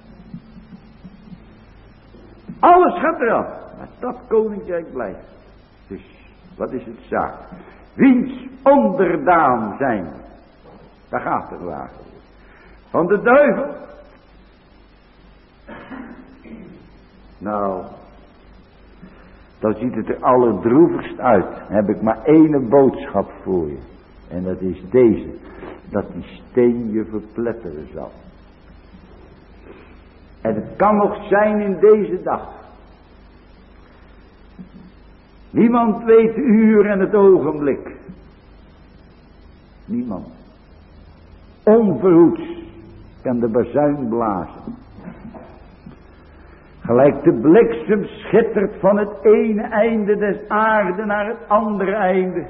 Alles gaat eraf, maar dat koninkrijk blijft. Dus, wat is het zaak? Wiens onderdaan zijn. Daar gaat het waar. Van de duivel. Nou, dan ziet het er allerdroevigst uit. Dan heb ik maar één boodschap voor je. En dat is deze. Dat die steen je verpletteren zal. En het kan nog zijn in deze dag. Niemand weet de uur en het ogenblik. Niemand. Onverhoeds kan de bazuin blazen. Gelijk de bliksem schittert van het ene einde des aarde naar het andere einde.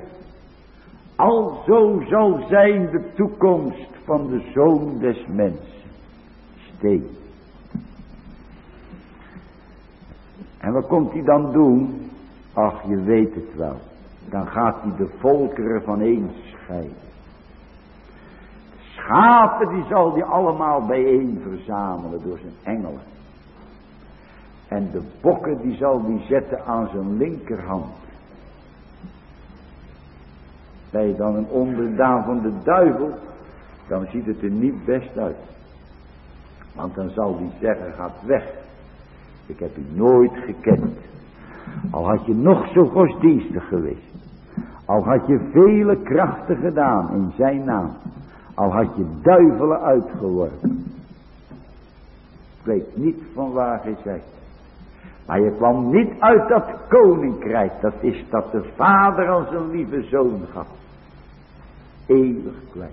Alzo zal zijn de toekomst van de Zoon des Mensen. Steen. En wat komt hij dan doen? Ach, je weet het wel. Dan gaat hij de volkeren vaneen scheiden. Schapen die zal hij allemaal bijeen verzamelen door zijn engelen. En de bokken die zal hij zetten aan zijn linkerhand. Ben je dan een onderdaan van de duivel, dan ziet het er niet best uit. Want dan zal hij zeggen, gaat weg. Ik heb u nooit gekend. Al had je nog zo godsdienstig geweest. Al had je vele krachten gedaan in zijn naam. Al had je duivelen uitgeworpen. Ik weet niet van waar je zijt. Maar je kwam niet uit dat koninkrijk. Dat is dat de vader aan zijn lieve zoon gaf. Eeuwig kwijt.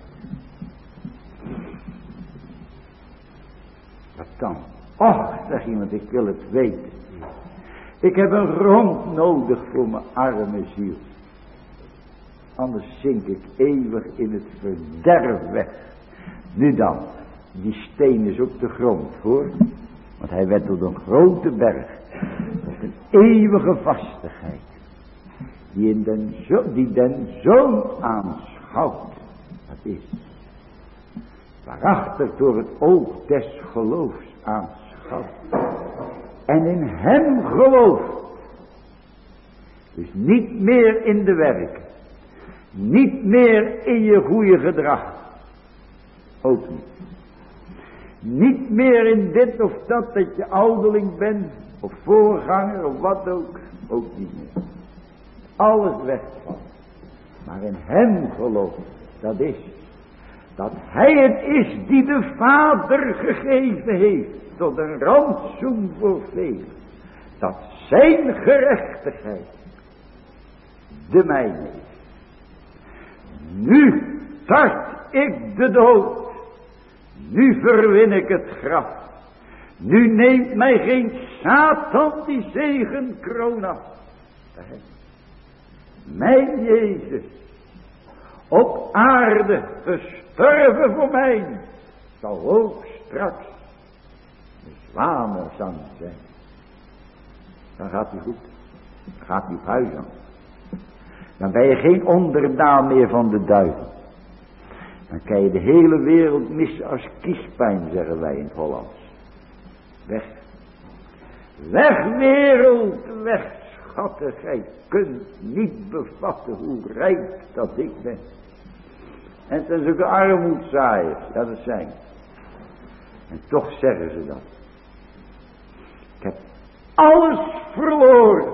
Wat dan? Och, zeg iemand, ik wil het weten. Ik heb een grond nodig voor mijn arme ziel. Anders zink ik eeuwig in het verderf weg. Nu dan, die steen is op de grond, hoor. Want hij werd tot een grote berg. Dat is een eeuwige vastigheid. Die, in den, zo, die den zoon aanschouwt. Dat is. Waarachter door het oog des geloofs aanschouwt. En in hem gelooft. Dus niet meer in de werken. Niet meer in je goede gedrag. Ook niet. Niet meer in dit of dat, dat je ouderling bent. Of voorganger of wat ook. Ook niet meer. Alles wegvalt. Maar in hem gelooft. Dat is. Dat hij het is die de Vader gegeven heeft. Tot een rantsoen voor velen. dat zijn gerechtigheid de mijne is. Nu tart ik de dood. Nu verwin ik het graf. Nu neemt mij geen Satan die zegenkroon af. Mijn Jezus, op aarde gestorven voor mij, zal ook straks de zwanenzang zijn. Dan gaat u goed. Dan gaat u op huis aan. Dan ben je geen onderdaan meer van de duivel. Dan kan je de hele wereld missen als kiespijn, zeggen wij in het Hollands. Weg. Weg wereld, weg schatten. Gij kunt niet bevatten hoe rijk dat ik ben. En het zijn zulke armoedzaaiers. Ja, dat zijn. En toch zeggen ze dat. Ik heb alles verloren.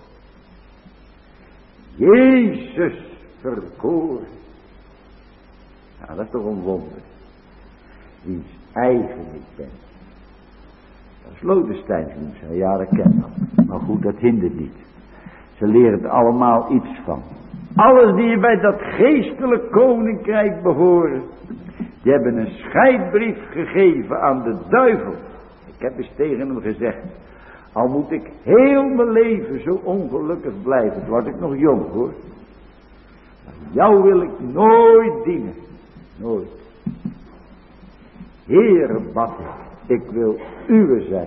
Jezus verkoren. Nou, dat is toch een wonder. Wiens eigen ik ben. Dat is Lodesteins moet zijn. Ja, dat ken dat. Maar goed, dat hindert niet. Ze leren er allemaal iets van. Alles die bij dat geestelijk koninkrijk behoren. Die hebben een scheidbrief gegeven aan de duivel. Ik heb eens tegen hem gezegd. Al moet ik heel mijn leven zo ongelukkig blijven. Toen was ik nog jong hoor. Maar jou wil ik nooit dienen. Nooit. Heere bad ik. Ik wil uwe zijn.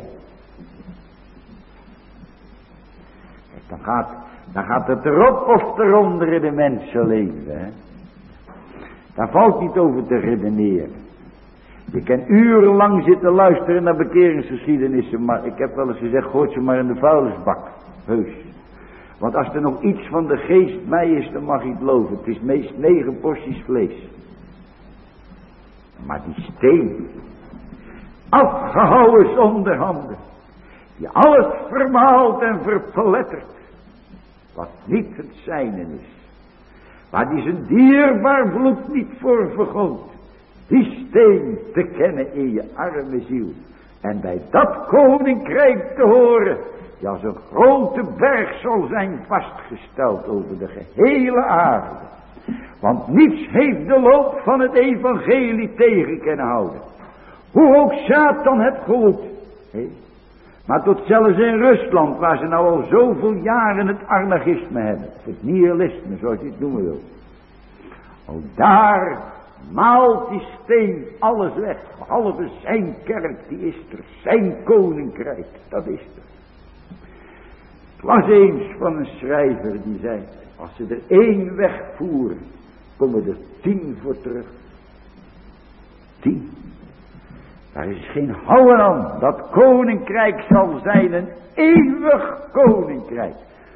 Dan gaat, dan gaat het erop of eronder in de mensenleven. Hè? Daar valt niet over te redeneren. Je kan urenlang zitten luisteren naar bekeringsgeschiedenissen. Maar ik heb wel eens gezegd, gooi ze maar in de vuilnisbak. Heus. Want als er nog iets van de geest mij is, dan mag je het loven. Het is meest negen porties vlees. Maar die steen, afgehouwen zonder handen, die alles vermaalt en verplettert, wat niet het zijne is, waar die zijn dierbaar bloed niet voor vergoot, die steen te kennen in je arme ziel, en bij dat koninkrijk te horen, die als een grote berg zal zijn vastgesteld over de gehele aarde. Want niets heeft de loop van het evangelie tegen kunnen houden. Hoe ook Satan het gewoed. He? Maar tot zelfs in Rusland, waar ze nou al zoveel jaren het anarchisme hebben. Of het nihilisme, zoals je het noemen wil. Ook daar maalt die steen alles weg. Behalve zijn kerk, die is er. Zijn koninkrijk, dat is er. Het was eens van een schrijver die zei, als ze er één wegvoeren, komen er tien voor terug. Tien. Daar is geen houden aan. Dat koninkrijk zal zijn een eeuwig koninkrijk.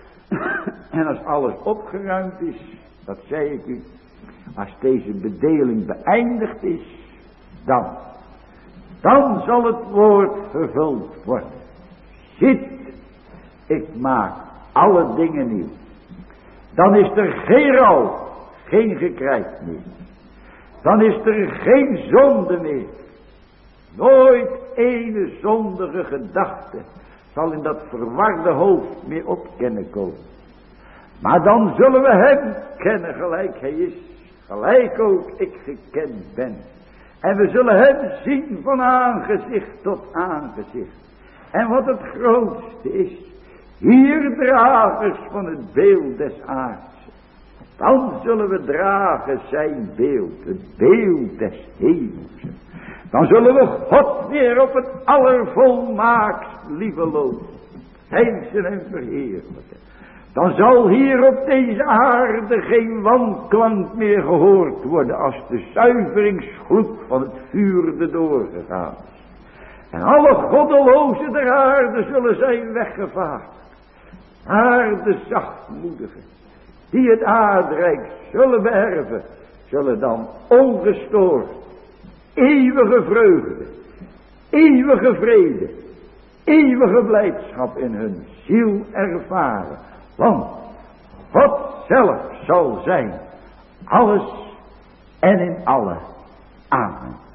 En als alles opgeruimd is, dat zei ik u, als deze bedeling beëindigd is, dan, dan zal het woord vervuld worden. Ziet, ik maak alle dingen nieuw. Dan is er geen rouw, geen gekrijt meer. Dan is er geen zonde meer. Nooit ene zondige gedachte zal in dat verwarde hoofd meer op kunnen komen. Maar dan zullen we hem kennen gelijk hij is, gelijk ook ik gekend ben. En we zullen hem zien van aangezicht tot aangezicht. En wat het grootste is, hier dragers van het beeld des aards. Dan zullen we dragen zijn beeld, het beeld des hemels. Dan zullen we God weer op het allervolmaakst lieve loven, heinzen en verheerlijken. Dan zal hier op deze aarde geen wanklank meer gehoord worden als de zuiveringsgloed van het vuur er doorgegaan is. En alle goddelozen der aarde zullen zijn weggevaagd. Maar de zachtmoedigen die het aardrijk zullen beërven, zullen dan ongestoord eeuwige vreugde, eeuwige vrede, eeuwige blijdschap in hun ziel ervaren. Want God zelf zal zijn alles en in alle. Amen.